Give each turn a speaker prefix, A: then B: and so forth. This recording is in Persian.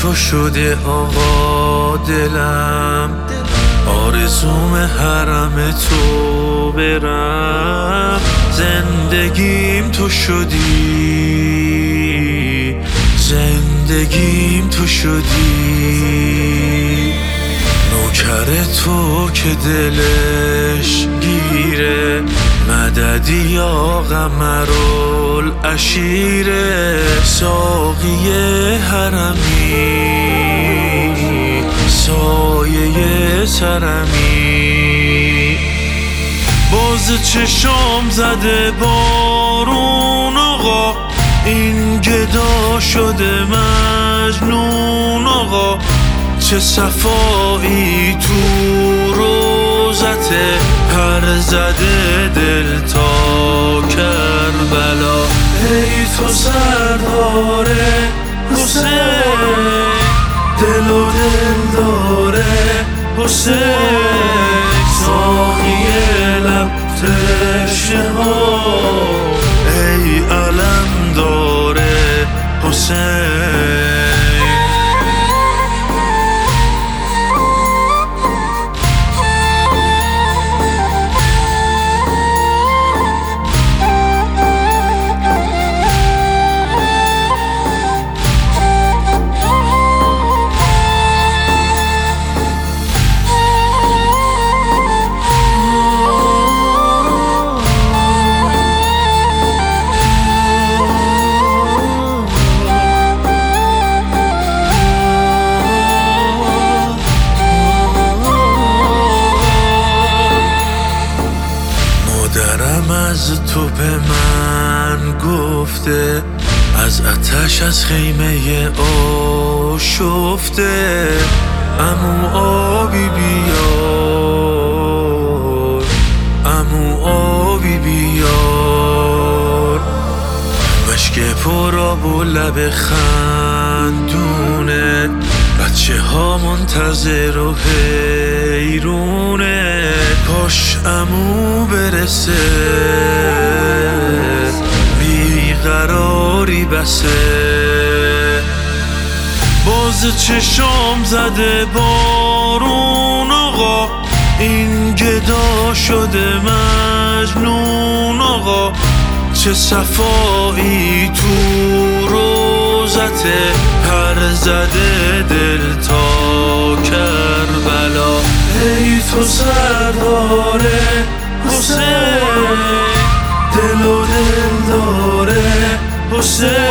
A: تو شده آقا دلم، آرزوم حرم تو برم. زندگیم تو شدی، زندگیم تو شدی. نوکر تو که دلش گیره، مددی یا قمرالعشیره. ساقی حرمی، سایه سرمی. باز چشام زده بارون آقا، این گدا شده مجنون آقا. چه صفایی تو روزته، پر زده دل تا کربلا. ای تو سردار حسین، دل و دل داره حسین. ساقی لب تشنه ها، ای علم داره حسین. مادرم از تو به من گفته، از آتش از خیمه آشفته. عمو آبی بیار، عمو آبی بیار. مشک پر آب و لب خندونه، بچه ها منتظر و حیرونه. کاش عمو برسه، بیقراری بسه. باز چشام زده بارون آقا، این گدا شده مجنون آقا. چه صفایی تو روزته، پر زده دل تا کربلا. ای تو سردار حسین، دل و دل داره حسین.